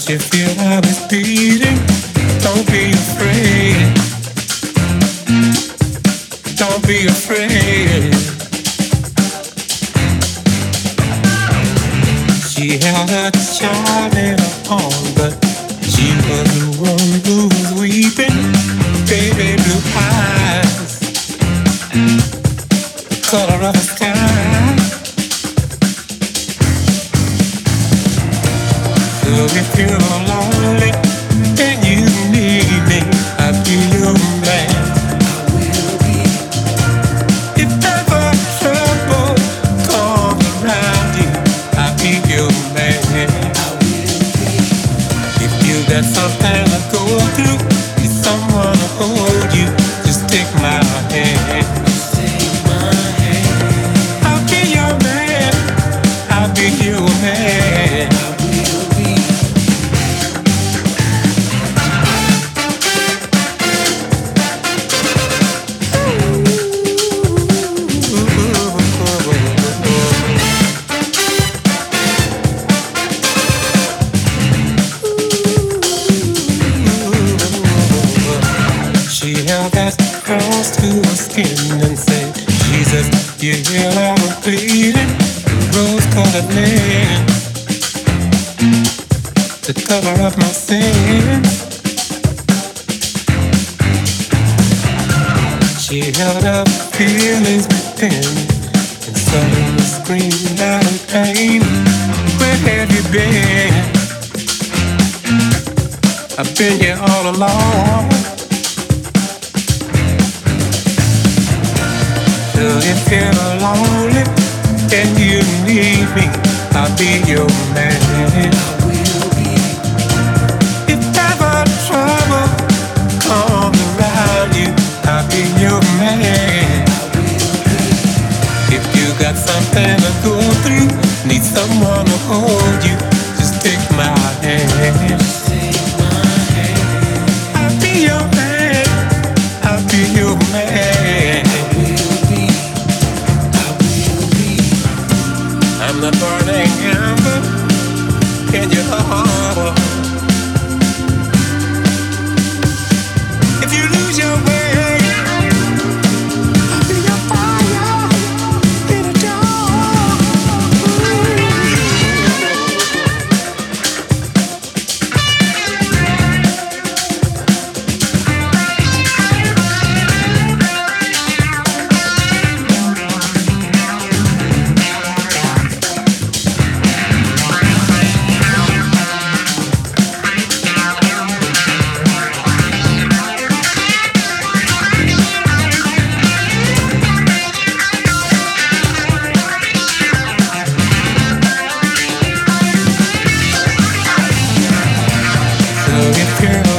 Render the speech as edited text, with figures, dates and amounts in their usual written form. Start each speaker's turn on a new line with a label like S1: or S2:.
S1: you feel how it's beating? Don't be afraid. Don't be afraid. She held her child in her arms, but she was the one who was weeping. Baby blue eyes, color of the sky. So if you're lonely and you need me, I'll be your man. I will be. If ever trouble comes around you, I'll be your man. I will be. If you got something to go through, need someone to hold you, just take my hand. Take my hand. I'll be your man. I'll be your man. She held that cross to her skin and said, Jesus, you heal how I'm bleeding. Rose-colored linen to cover up my sins. She held up feelings within and suddenly screamed out in pain. Where have you been? I've been here all along. So if you're lonely and you need me, I'll be your man. I will be. If ever trouble comes around you, I'll be your man. I will be. If you got something to go through, need someone to hold you, just take my hand. Take my hand. I'll be your man. I'll be your man. I'm the burning ember in your heart. If you lose your way, I'll be your fire in the dark. If you're